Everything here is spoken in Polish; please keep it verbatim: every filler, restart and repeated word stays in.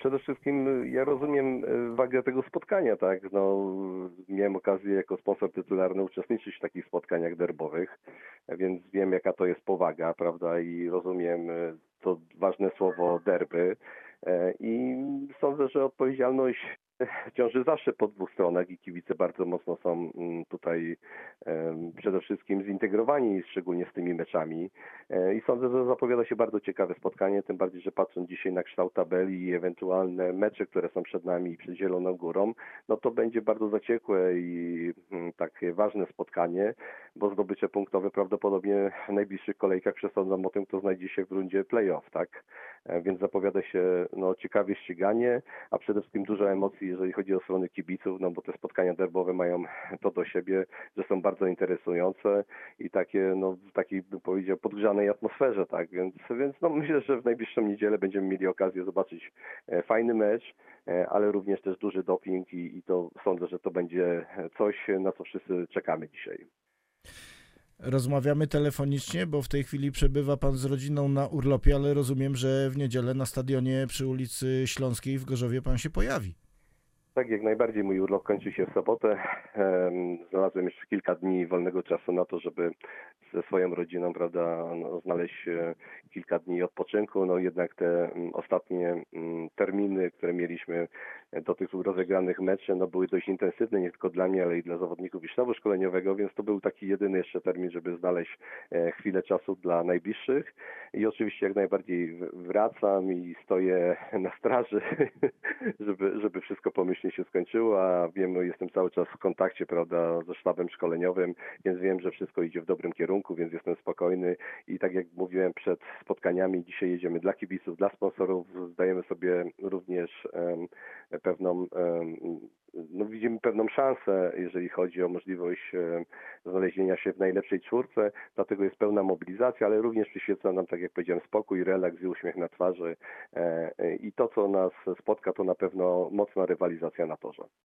przede wszystkim ja rozumiem e, wagę tego spotkania, tak? No, miałem okazję jako sponsor tytularny uczestniczyć w takich spotkaniach derbowych, więc wiem jaka to jest powaga, prawda? I rozumiem e, to ważne słowo derby. E, I sądzę, że odpowiedzialność ciąży zawsze po dwóch stronach i kibice bardzo mocno są mm, tutaj em, przede wszystkim zintegrowani, szczególnie z tymi meczami. E, I sądzę, że zapowiada się bardzo ciekawe spotkanie, tym bardziej, że patrząc dzisiaj na kształt tabeli i ewentualne mecze, które są przed nami i przed Zieloną Górą, no to będzie bardzo zaciekłe i mm, takie ważne spotkanie, bo zdobycze punktowe prawdopodobnie w najbliższych kolejkach przesądzą o tym, kto znajdzie się w rundzie playoff, tak? E, Więc zapowiada się no, ciekawie ściganie, a przede wszystkim dużo emocji, jeżeli chodzi o stronę kibiców, no bo te spotkania derbowe mają to do siebie, że są bardzo interesujące i takie, no w takiej, bym powiedział, podgrzanej atmosferze, tak, więc, więc no myślę, że w najbliższą niedzielę będziemy mieli okazję zobaczyć e, fajny mecz, e, ale również też duży doping i, i to sądzę, że to będzie coś, na co wszyscy czekamy dzisiaj. Rozmawiamy telefonicznie, bo w tej chwili przebywa pan z rodziną na urlopie, ale rozumiem, że w niedzielę na stadionie przy ulicy Śląskiej w Gorzowie pan się pojawi. Tak, jak najbardziej mój urlop kończy się w sobotę. Em, Znalazłem jeszcze kilka dni wolnego czasu na to, żeby ze swoją rodziną, prawda, no, znaleźć e, kilka dni odpoczynku. No jednak te mm, ostatnie mm, terminy, które mieliśmy e, do tych rozegranych meczy, no były dość intensywne, nie tylko dla mnie, ale i dla zawodników i sztabu szkoleniowego, więc to był taki jedyny jeszcze termin, żeby znaleźć e, chwilę czasu dla najbliższych. I oczywiście jak najbardziej w- wracam i stoję na straży, żeby, żeby wszystko pomyślnie się skończyło, a wiem, no jestem cały czas w kontakcie, prawda, ze sztabem szkoleniowym, więc wiem, że wszystko idzie w dobrym kierunku, więc jestem spokojny i tak jak mówiłem przed spotkaniami, dzisiaj jedziemy dla kibiców, dla sponsorów, zdajemy sobie również em, pewną, em, no widzimy pewną szansę, jeżeli chodzi o możliwość em, znalezienia się w najlepszej czwórce, dlatego jest pełna mobilizacja, ale również przyświeca nam, tak jak powiedziałem, spokój, relaks i uśmiech na twarzy. E, e, I to, co nas spotka, to na pewno mocna rywalizacja na torze.